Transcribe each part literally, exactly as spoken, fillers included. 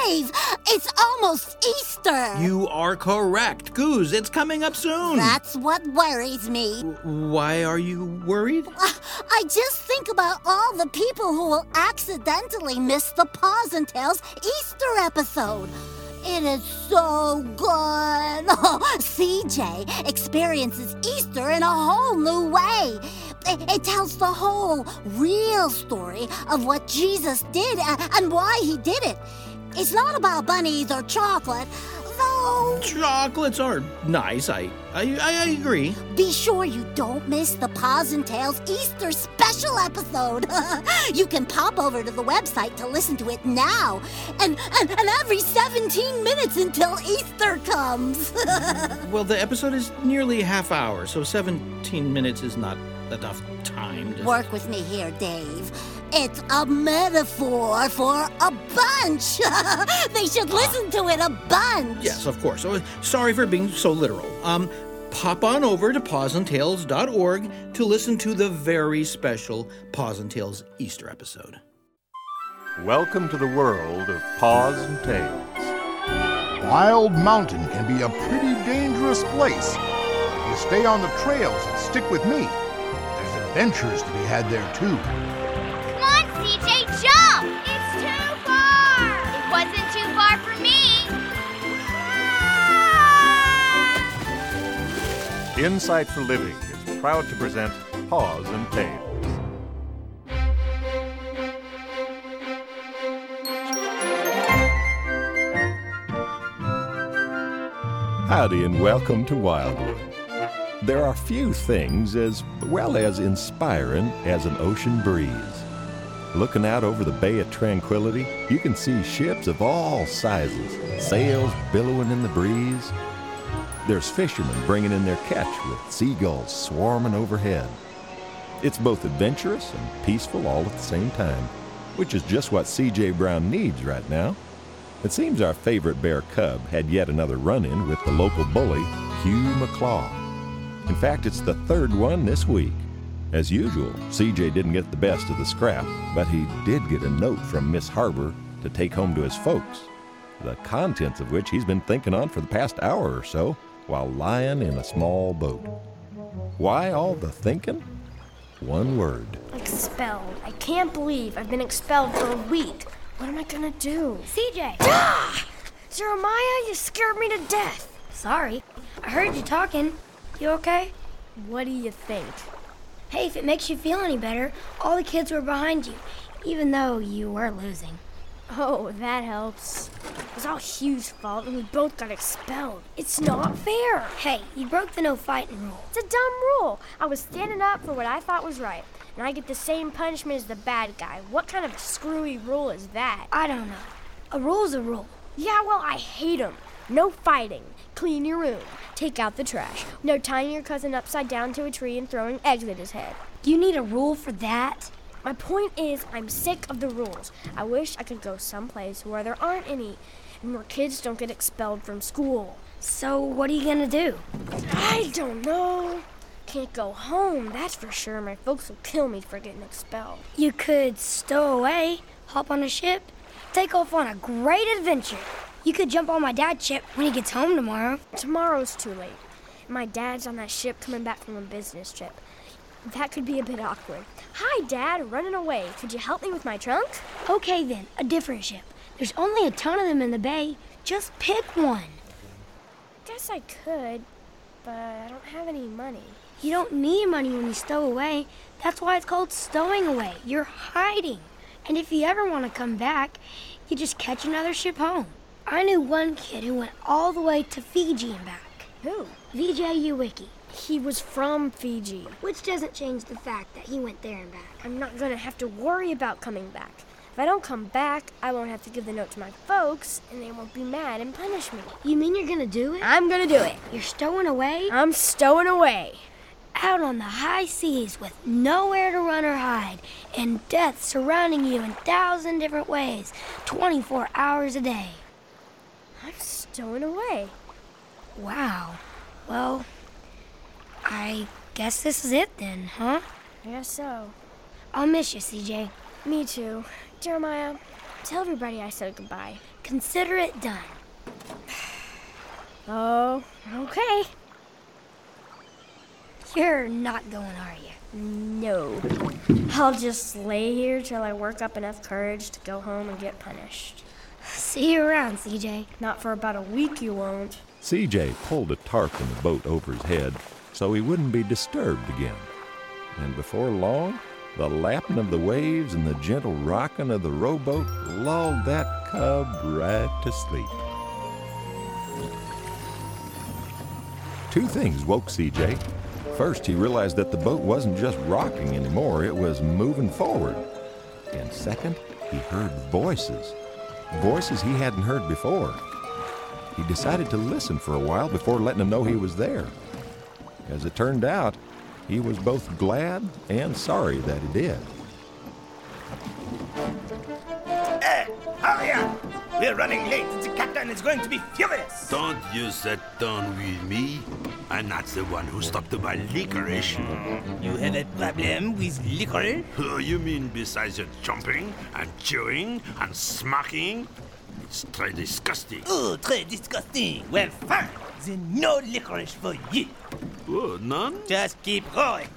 Dave, it's almost Easter. You are correct. Goose, it's coming up soon. That's what worries me. W- Why are you worried? I just think about all the people who will accidentally miss the Paws and Tails Easter episode. It is so good. C J experiences Easter in a whole new way. It, it tells the whole real story of what Jesus did and why he did it. It's not about bunnies or chocolate, though. Chocolates are nice. I, I, I agree. Be sure you don't miss the Paws and Tails Easter special episode. You can pop over to the website to listen to it now, and, and, and every seventeen minutes until Easter comes. Well, the episode is nearly a half hour, so seventeen minutes is not enough time to... Work with me here, Dave. It's a metaphor for a bunch. They should listen to it a bunch. Yes, of course. Oh, sorry for being so literal. Um, pop on over to paws and tails dot org to listen to the very special Paws and Tails Easter episode. Welcome to the world of Paws and Tails. Wild Mountain can be a pretty dangerous place. If you stay on the trails and stick with me, there's adventures to be had there too. Come on, C J, jump! It's too far! It wasn't too far for me! Ah! Insight for Living is proud to present Paws and Tails. Howdy and welcome to Wildwood. There are few things as well as inspiring as an ocean breeze. Looking out over the Bay of Tranquility, you can see ships of all sizes, sails billowing in the breeze. There's fishermen bringing in their catch with seagulls swarming overhead. It's both adventurous and peaceful all at the same time, which is just what C J Brown needs right now. It seems our favorite bear cub had yet another run-in with the local bully, Hugh McClaw. In fact, it's the third one this week. As usual, C J didn't get the best of the scrap, but he did get a note from Miss Harbor to take home to his folks, the contents of which he's been thinking on for the past hour or so while lying in a small boat. Why all the thinking? One word. Expelled. I can't believe I've been expelled for a week. What am I gonna do? C J! Ah! Jeremiah, you scared me to death. Sorry. I heard you talking. You okay? What do you think? Hey, if it makes you feel any better, all the kids were behind you, even though you were losing. Oh, that helps. It was all Hugh's fault and we both got expelled. It's not fair. Hey, you broke the no fighting rule. It's a dumb rule. I was standing up for what I thought was right, and I get the same punishment as the bad guy. What kind of screwy rule is that? I don't know. A rule's a rule. Yeah, well, I hate them. No fighting. Clean your room. Take out the trash. No tying your cousin upside down to a tree and throwing eggs at his head. You need a rule for that? My point is, I'm sick of the rules. I wish I could go someplace where there aren't any, and where kids don't get expelled from school. So what are you gonna do? I don't know. Can't go home, that's for sure. My folks will kill me for getting expelled. You could stow away, hop on a ship, take off on a great adventure. You could jump on my dad's ship when he gets home tomorrow. Tomorrow's too late. My dad's on that ship coming back from a business trip. That could be a bit awkward. Hi, Dad, running away. Could you help me with my trunk? Okay then, a different ship. There's only a ton of them in the bay. Just pick one. Guess I could, but I don't have any money. You don't need money when you stow away. That's why it's called stowing away. You're hiding. And if you ever want to come back, you just catch another ship home. I knew one kid who went all the way to Fiji and back. Who? Vijay Uwicki. He was from Fiji. Which doesn't change the fact that he went there and back. I'm not going to have to worry about coming back. If I don't come back, I won't have to give the note to my folks, and they won't be mad and punish me. You mean you're going to do it? I'm going to do it. You're stowing away? I'm stowing away. Out on the high seas with nowhere to run or hide, and death surrounding you in a thousand different ways, twenty-four hours a day. I'm stowing away. Wow. Well, I guess this is it then, huh? I guess so. I'll miss you, C J. Me too. Jeremiah, Tell everybody I said goodbye. Consider it done. Oh, okay. You're not going, are you? No. I'll just lay here till I work up enough courage to go home and get punished. See you around, C J. Not for about a week you won't. C J pulled a tarp in the boat over his head so he wouldn't be disturbed again. And before long, the lapping of the waves and the gentle rocking of the rowboat lulled that cub right to sleep. Two things woke C J. First, he realized that the boat wasn't just rocking anymore, it was moving forward. And second, he heard voices. Voices he hadn't heard before. He decided to listen for a while before letting them know he was there. As it turned out, he was both glad and sorry that he did. Hey, hurry up! We're running late. The captain is going to be furious. Don't you sit down with me. I'm not the one who stopped to buy licorice. You have a problem with licorice? Oh, you mean besides your jumping and chewing and smacking? It's très disgusting. Oh, très disgusting. Well, fine. Then no licorice for you. Oh, none? Just keep going.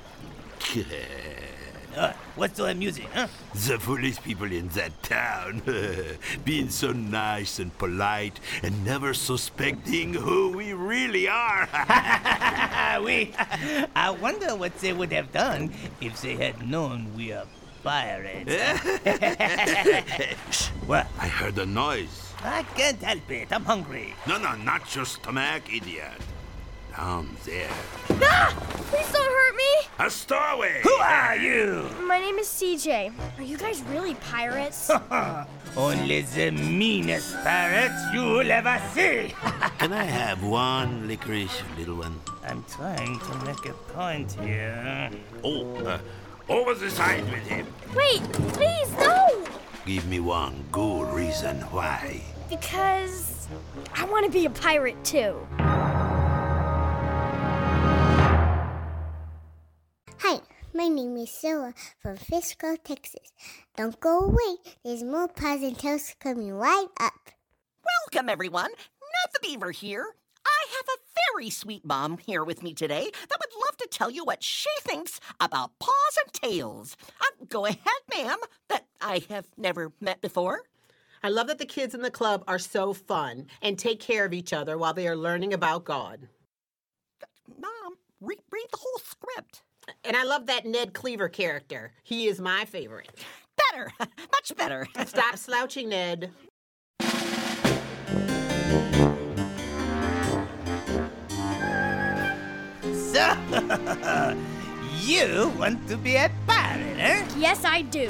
Uh, what's so amusing, huh? The foolish people in that town, being so nice and polite and never suspecting who we really are. we, I wonder what they would have done if they had known we are pirates. What? I heard a noise. I can't help it. I'm hungry. No, no, not your stomach, idiot. Down there. Ah! Please don't hurt me! A stowaway! Who are you? My name is C J. Are you guys really pirates? Only the meanest pirates you'll ever see. Can I have one licorice, little one? I'm trying to make a point here. Oh, uh, over the side with him. Wait, please, no! Give me one good reason why. Because I want to be a pirate too. Hi, my name is Sarah from Frisco, Texas. Don't go away. There's more Paws and Tales coming right up. Welcome, everyone. Ned the Beaver here. I have a very sweet mom here with me today that would love to tell you what she thinks about Paws and Tails. Uh, go ahead, ma'am, that I have never met before. I love that the kids in the club are so fun and take care of each other while they are learning about God. Mom, re- read the whole script. And I love that Ned Cleaver character. He is my favorite. Better, much better. Stop slouching, Ned. So, you want to be a pirate, eh? Yes, I do.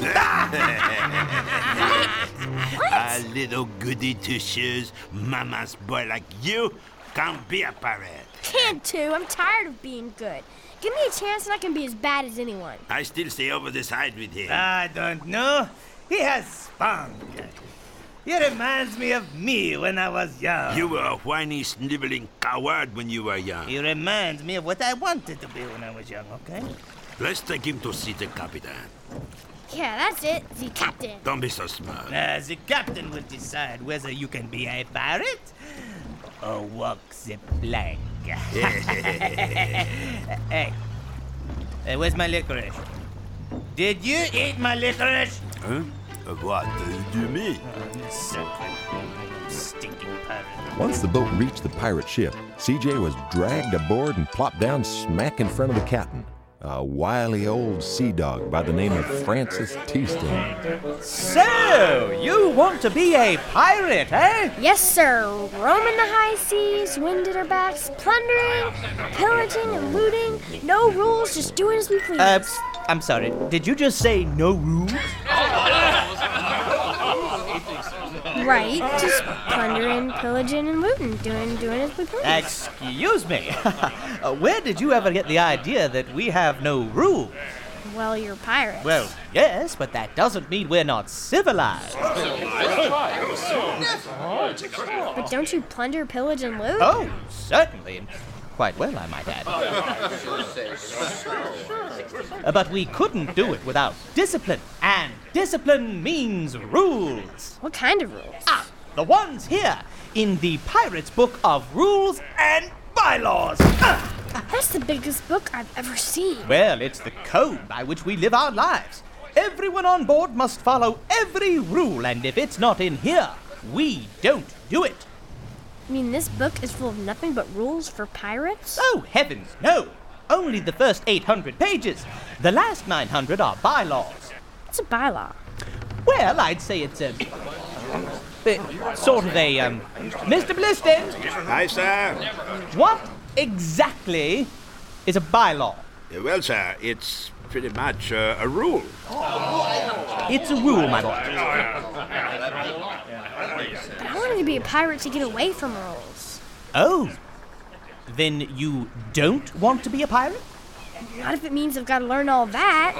A little goody two-shoes, mama's boy like you can't be a pirate. Can't too. I'm tired of being good. Give me a chance and I can be as bad as anyone. I still stay over the side with him. I don't know. He has spunk. He reminds me of me when I was young. You were a whiny, sniveling coward when you were young. He reminds me of what I wanted to be when I was young, okay? Let's take him to see the captain. Yeah, that's it. The captain. Don't be so smart. Uh, the captain will decide whether you can be a pirate or walk the plank. Hey, hey, where's my licorice? Did you eat my licorice? Huh? What do you mean? Oh, stinking pirate. Once the boat reached the pirate ship, C J was dragged aboard and plopped down smack in front of the captain, a wily old sea dog by the name of Francis Teaston. So, you want to be a pirate, eh? Yes, sir. Roaming the high seas, wind at our backs, plundering, pillaging, and looting. No rules, just doing as we please. Uh, I'm sorry, did you just say no rules? Right, just plundering, pillaging, and looting, doing doing as we please. Excuse me. uh, where did you ever get the idea that we have no rules? Well, you're pirates. Well, yes, but that doesn't mean we're not civilized. But don't you plunder, pillage, and loot? Oh, certainly. quite well, I might add. Uh, but we couldn't do it without discipline, and discipline means rules. What kind of rules? Ah, the ones here in the Pirates Book of Rules and Bylaws. Ah! That's the biggest book I've ever seen. Well, it's the code by which we live our lives. Everyone on board must follow every rule, and if it's not in here, we don't do it. You mean this book is full of nothing but rules for pirates? Oh, heavens, no. Only the first eight hundred pages. The last nine hundred are bylaws. What's a bylaw? Well, I'd say it's a... a sort of a, um... Mister Bliston! Hi, sir. What exactly is a bylaw? Uh, well, sir, it's pretty much uh, a rule. It's a rule, my boy. But I wanted to be a pirate to get away from rules. Oh. Then you don't want to be a pirate? Not if it means I've got to learn all that.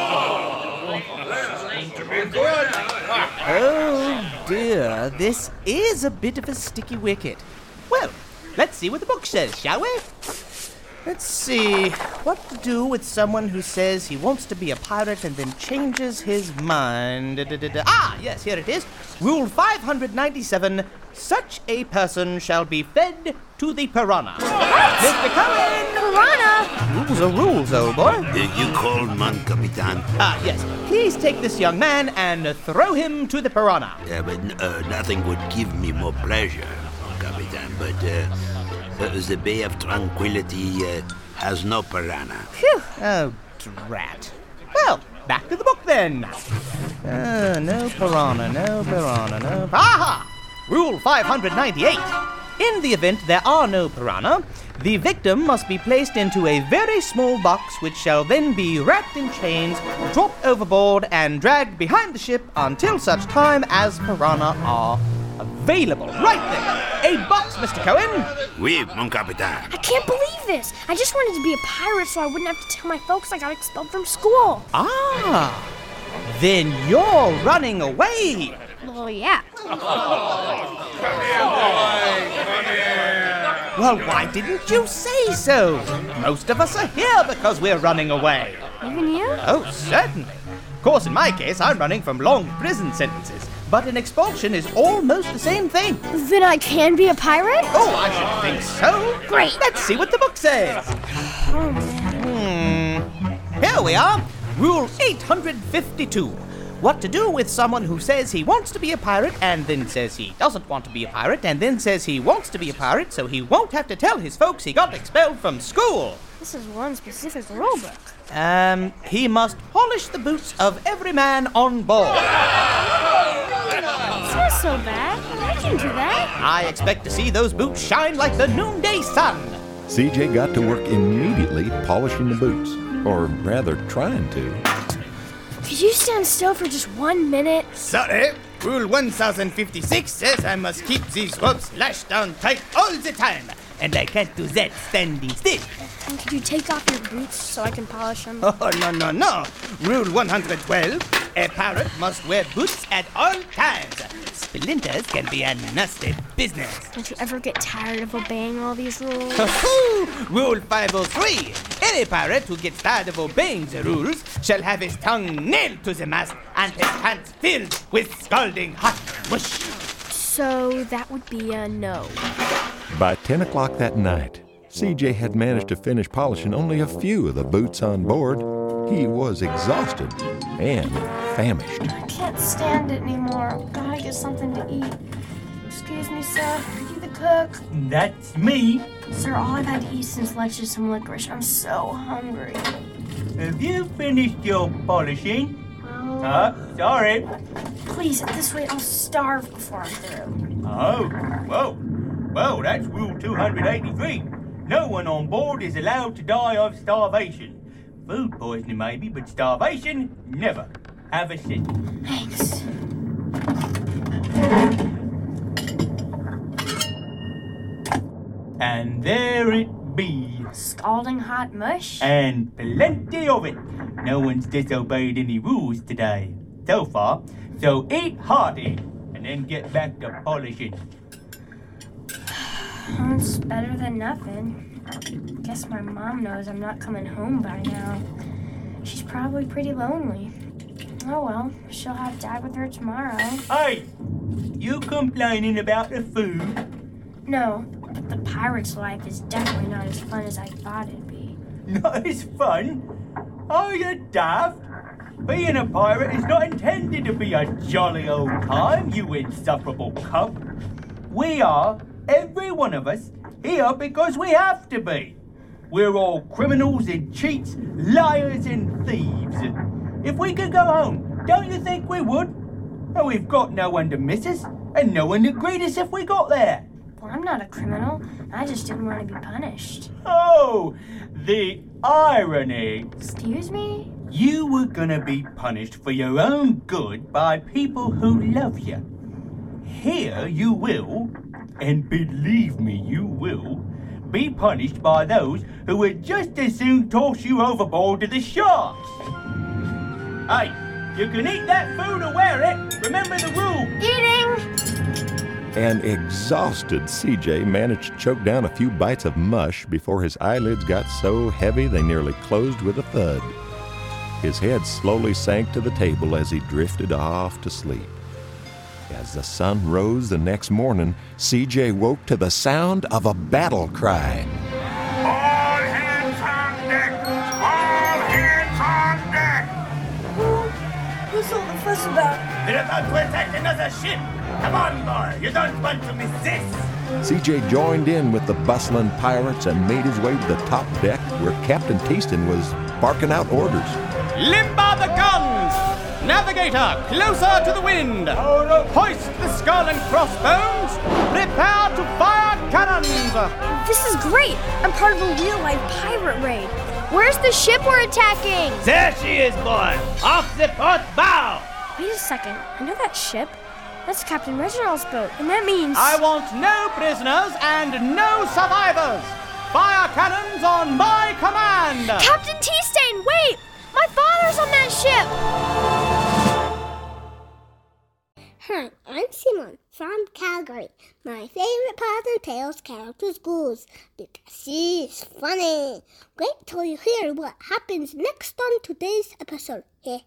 Oh, dear. This is a bit of a sticky wicket. Well, let's see what the book says, shall we? Let's see. What to do with someone who says he wants to be a pirate and then changes his mind. Da, da, da, da. Ah, yes, here it is. Rule five hundred ninety-seven. Such a person shall be fed to the piranha. What? Mister Cohen! Piranha? Rules are rules, old boy. Uh, you called Mon Capitan. Ah, yes. Please take this young man and throw him to the piranha. Yeah, but uh, nothing would give me more pleasure, Mon Capitan, but uh, uh, the Bay of Tranquility uh, has no piranha. Phew. Oh, drat. Well, back to the book then. Uh, no piranha, no piranha, no... Aha! Rule five hundred ninety-eight. In the event there are no piranha, the victim must be placed into a very small box which shall then be wrapped in chains, dropped overboard, and dragged behind the ship until such time as piranha are available. Right then. A box, Mister Cohen. Oui, Mon Capitan. I can't believe this. I just wanted to be a pirate so I wouldn't have to tell my folks I got expelled from school. Ah, then you're running away. Well, yeah. Well, why didn't you say so? Most of us are here because we're running away. Even you? Oh, certainly. Of course, in my case, I'm running from long prison sentences. But an expulsion is almost the same thing. Then I can be a pirate? Oh, I should think so. Great. Let's see what the book says. Oh, man. Hmm. Here we are. Rule eight hundred fifty-two. What to do with someone who says he wants to be a pirate and then says he doesn't want to be a pirate and then says he wants to be a pirate so he won't have to tell his folks he got expelled from school. This is one specific rule book. Um, he must polish the boots of every man on board. It's not so bad. I can do that. I expect to see those boots shine like the noonday sun. C J got to work immediately polishing the boots, or rather trying to. Could you stand still for just one minute? Sorry. Rule one thousand fifty-six says I must keep these ropes lashed down tight all the time. And I can't do that standing still. And could you take off your boots so I can polish them? Oh, no, no, no. Rule one hundred twelve. A pirate must wear boots at all times. Splinters can be a nasty business. Don't you ever get tired of obeying all these rules? Rule five oh three. Any pirate who gets tired of obeying the rules shall have his tongue nailed to the mast and his pants filled with scalding hot mush. So that would be a no. By ten o'clock that night, C J had managed to finish polishing only a few of the boots on board. He was exhausted and famished. I can't stand it anymore. Gotta get something to eat. Excuse me, sir. Are you the cook? That's me. Sir, all I've had to eat since lunch is some licorice. I'm so hungry. Have you finished your polishing? Oh. Uh, sorry. Please, at this rate, I'll starve before I'm through. Oh, whoa. Well, that's Rule two hundred eighty-three. No one on board is allowed to die of starvation. Food poisoning maybe, but starvation, never. Have a seat. Thanks. And there it be. Scalding hot mush? And plenty of it. No one's disobeyed any rules today, so far. So eat hearty, and then get back to polishing. Oh, it's better than nothing. Guess my mom knows I'm not coming home by now. She's probably pretty lonely. Oh well, she'll have Dad with her tomorrow. Hey, you complaining about the food? No, but the pirate's life is definitely not as fun as I thought it'd be. Not as fun? Are you daft? Being a pirate is not intended to be a jolly old time, you insufferable cub. We are, every one of us, here because we have to be. We're all criminals and cheats, liars and thieves. If we could go home, don't you think we would? And we've got no one to miss us, and no one to greet us if we got there. Well, I'm not a criminal. I just didn't want to be punished. Oh, the irony. Excuse me? You were gonna be punished for your own good by people who love you. Here you will, and believe me, you will, be punished by those who would just as soon toss you overboard to the sharks. Hey, you can eat that food or wear it. Remember the rule. Eating! An exhausted C J managed to choke down a few bites of mush before his eyelids got so heavy they nearly closed with a thud. His head slowly sank to the table as he drifted off to sleep. As the sun rose the next morning, C J woke to the sound of a battle cry. All hands on deck! All hands on deck! Who, who's all the fuss about? They're about to attack another ship. Come on, boy. You don't want to miss this. C J joined in with the bustling pirates and made his way to the top deck where Captain Teaston was barking out orders. Limber the guns! Navigator, closer to the wind! Hoist the skull and crossbones! Prepare to fire cannons! This is great! I'm part of a real-life pirate raid. Where's the ship we're attacking? There she is, boy! Off the port bow! Wait a second. I know that ship. That's Captain Reginald's boat, and that means... I want no prisoners and no survivors! Fire cannons on my command! Captain Teastain, wait! My father's on that ship! Hi, I'm Simon from Calgary. My favorite Paws and Tails character is Goose because she's funny. Wait till you hear what happens next on today's episode. Hey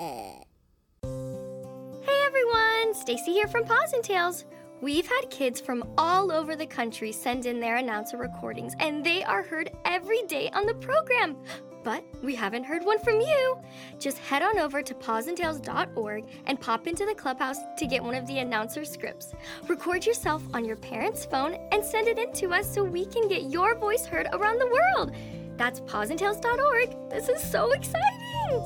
everyone, Stacy here from Paws and Tails. We've had kids from all over the country send in their announcer recordings, and they are heard every day on the program. But we haven't heard one from you. Just head on over to paws and tails dot org and pop into the clubhouse to get one of the announcer scripts. Record yourself on your parent's phone and send it in to us so we can get your voice heard around the world. That's paws and tails dot org. This is so exciting!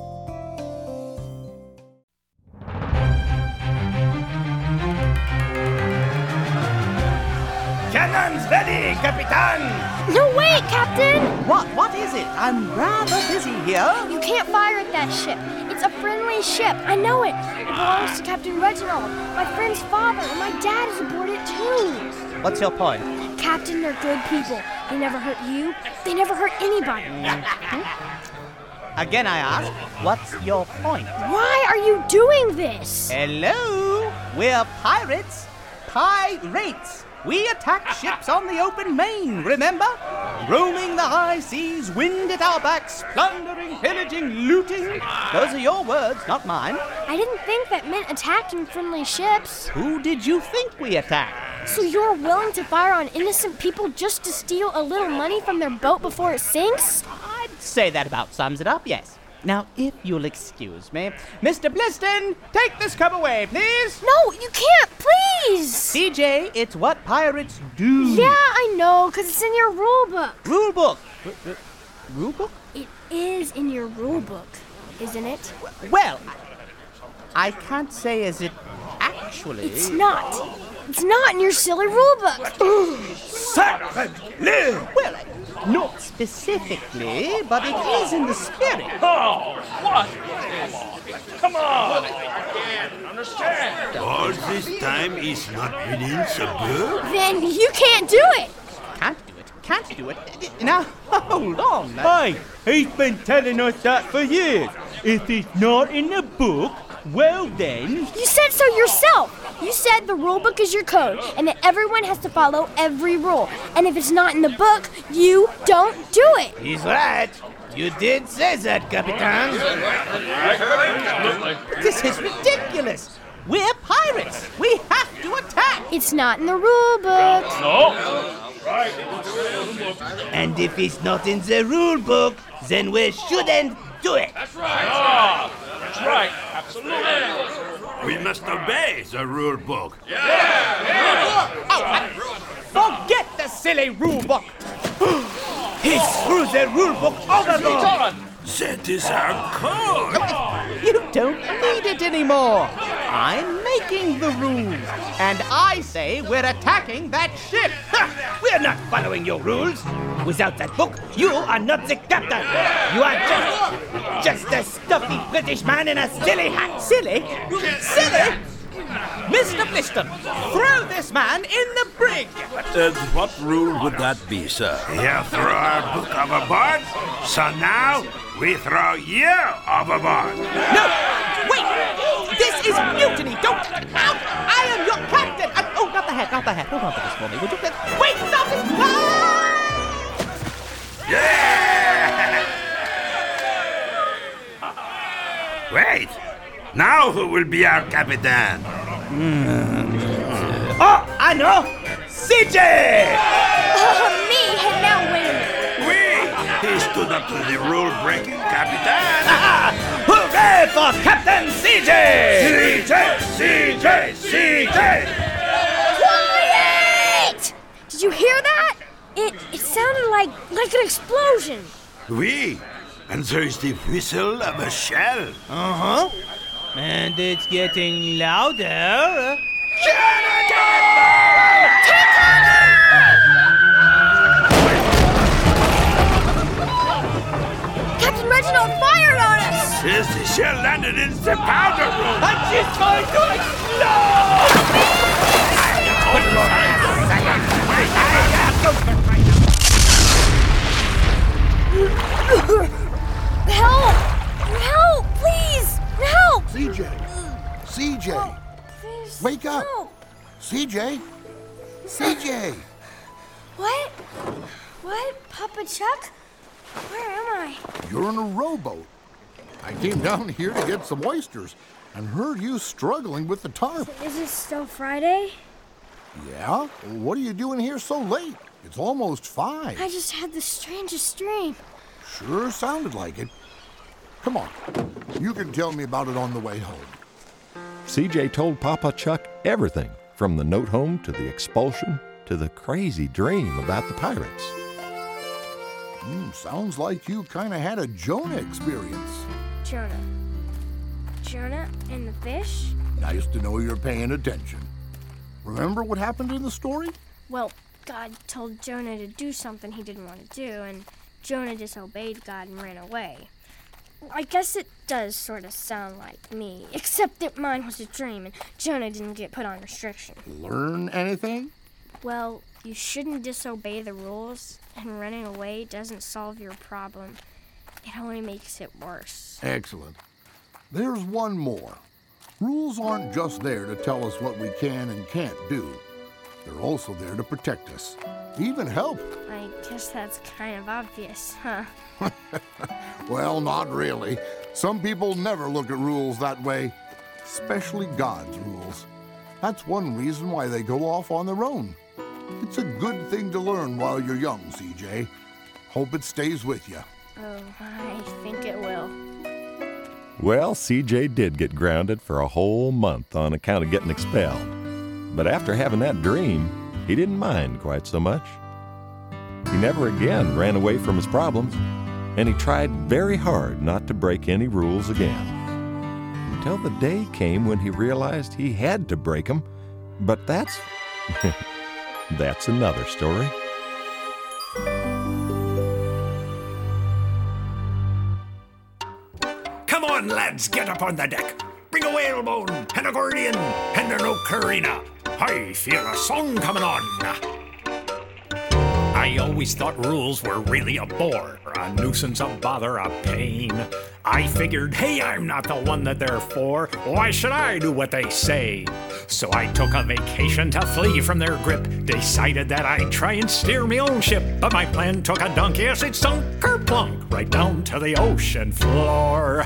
Cannons ready, Capitan! No, wait, Captain! What? What is it? I'm rather busy here. You can't fire at that ship. It's a friendly ship. I know it. It belongs to Captain Reginald, my friend's father, and my dad is aboard it too. What's your point? Captain, they're good people. They never hurt you. They never hurt anybody. Again, I ask, what's your point? Why are you doing this? Hello? We're pirates. Pirates. We attack ships on the open main, remember? Roaming the high seas, wind at our backs, plundering, pillaging, looting. Those are your words, not mine. I didn't think that meant attacking friendly ships. Who did you think we attacked? So you're willing to fire on innocent people just to steal a little money from their boat before it sinks? I'd say that about sums it up, yes. Now, if you'll excuse me, Mister Bliston, take this cub away, please. No, you can't, please. C J, it's what pirates do. Yeah, I know, because it's in your rule book. Rule book? R- r- rule book? It is in your rule book, isn't it? Well, I, I can't say is it actually... It's not. It's not in your silly rule book. Sacre-bleu! Well, not specifically, but it is in the spirit. Oh, what? Come on! I can't understand. All this time is not within suburb? Then you can't do it. Can't do it. Can't do it. Now, hold on. Hey, he's been telling us that for years. If it's not in the book, Well then... You said so yourself. You said the rule book is your code and that everyone has to follow every rule. And if it's not in the book, you don't do it. He's right. You did say that, Capitan. This is ridiculous. We're pirates. We have to attack. It's not in the rule book. No. And if it's not in the rule book, then we shouldn't do it. That's right. Ah, that's right. Absolutely. We must obey the rule book. Yeah. yeah. Oh, forget the silly rule book. He threw the rule book overboard. That is our code. You don't need it anymore. I'm making the rules, and I say we're attacking that ship. We're not following your rules. Without that book, you are not the captain. You are just, just a stuffy British man in a silly hat. Silly? Silly? Mister Bliston, throw this man in the brig! Uh, what rule would that be, sir? You throw our book overboard, so now we throw you overboard. No! Wait! This is mutiny! Don't... Out! I am your captain! And, oh, not the hat, not the hat. Hold on to this for me, would you? Wait! Stop it! Ah! Yeah! Wait! Now who will be our captain? Mm. Oh, I know! C J! Oh, me! And now win! We! He stood up to the rule-breaking captain! Ah, hooray for Captain C J! C J! C J! C J! Quiet! Did you hear that? It it sounded like like an explosion. We! And there is the whistle of a shell. Uh-huh. And it's getting louder. Captain Reginald fired on us! Yes, the shell landed in the powder room. And she's going to explode! Help! Help! Please! Help! C J! C J! Oh, please, Wake up! help. C J! C J! What? What? Papa Chuck? Where am I? You're in a rowboat. I came down here to get some oysters and heard you struggling with the tarp. Is it still Friday? Yeah? What are you doing here so late? It's almost five. I just had the strangest dream. Sure sounded like it. Come on. You can tell me about it on the way home. C J told Papa Chuck everything, from the note home to the expulsion to the crazy dream about the pirates. Mm, sounds like you kind of had a Jonah experience. Jonah. Jonah and the fish? Nice to know you're paying attention. Remember what happened in the story? Well, God told Jonah to do something he didn't want to do, and Jonah disobeyed God and ran away. I guess it does sort of sound like me, except that mine was a dream and Jonah didn't get put on restriction. Learn anything? Well, you shouldn't disobey the rules, and running away doesn't solve your problem. It only makes it worse. Excellent. There's one more. Rules aren't just there to tell us what we can and can't do. They're also there to protect us, even help. I guess that's kind of obvious, huh? Well, not really. Some people never look at rules that way, especially God's rules. That's one reason why they go off on their own. It's a good thing to learn while you're young, C J. Hope it stays with you. Oh, I think it will. Well, C J did get grounded for a whole month on account of getting expelled. But after having that dream, he didn't mind quite so much. He never again ran away from his problems, and he tried very hard not to break any rules again. Until the day came when he realized he had to break them, but that's... that's another story. Come on, lads, get up on the deck. Bring a whalebone and a gordian and an ocarina. I feel a song coming on. I always thought rules were really a bore. a nuisance, a bother, a pain. I figured, hey, I'm not the one that they're for. Why should I do what they say? So I took a vacation to flee from their grip. Decided that I'd try and steer my own ship. But my plan took a dunk, yes, it sunk kerplunk right down to the ocean floor.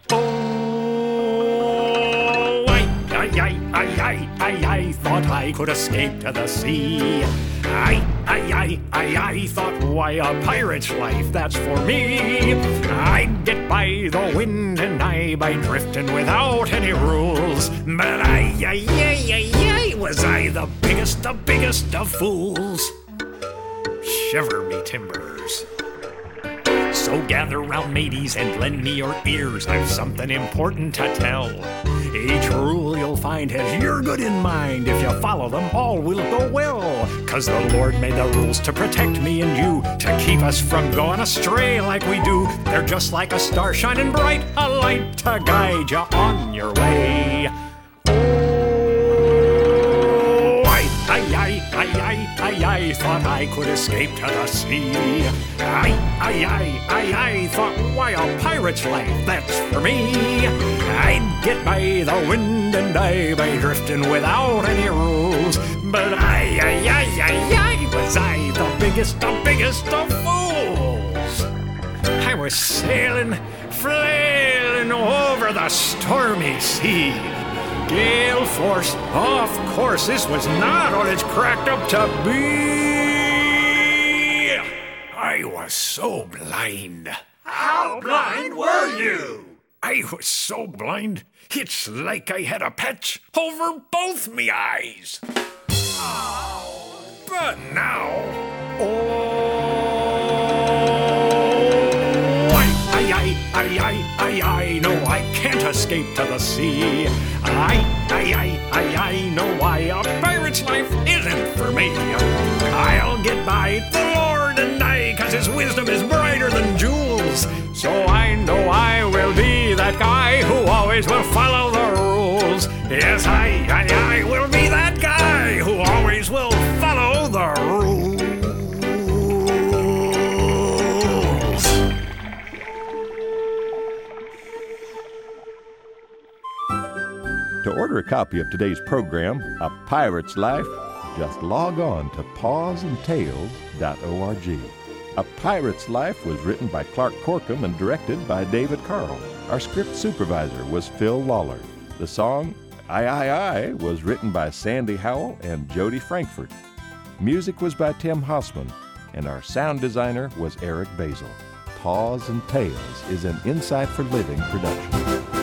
Oh, I, I, I, I, I, I, I thought I could escape to the sea. I, I, I, I, I thought, why, a pirate's life, that's for me. I'd get by the wind and I by drifting without any rules. But I, I, I, I, I, was I the biggest, the biggest of fools. Shiver me timbers. So gather round, mateys, and lend me your ears. I've something important to tell. Each rule you'll find has your good in mind. If you follow them, all will go well. Cause the Lord made the rules to protect me and you, to keep us from going astray like we do. They're just like a star shining bright, a light to guide you on your way. Oh, I, I, I, I, I, I, I thought I could escape to the sea. I, I, I, I, I thought, why, a pirate's life, that's for me. I'd get by the wind and die by drifting without any rules. But I, I, I, I, I, was I the biggest, the biggest of fools. I was sailing, flailing over the stormy sea. Gale force, of course, this was not what it's cracked up to be. I was so blind. How blind were you? I was so blind, it's like I had a patch over both me eyes. Oh. But now, oh, I, I, I, I, I, I know I can't escape to the sea. I, I, I, I, I know why a pirate's life isn't for me. I'll get by the Lord and die, cause his wisdom is brighter than jewels. So I know I will be that guy who always will follow the rules. Yes, I, I, I will be that guy who always will follow the rules. To order a copy of today's program, A Pirate's Life, just log on to paws and tails dot org. A Pirate's Life was written by Clark Corkum and directed by David Carl. Our script supervisor was Phil Lawler. The song, I, I, I, was written by Sandy Howell and Jody Frankfurt. Music was by Tim Hausman, and our sound designer was Eric Basil. Paws and Tails is an Insight for Living production.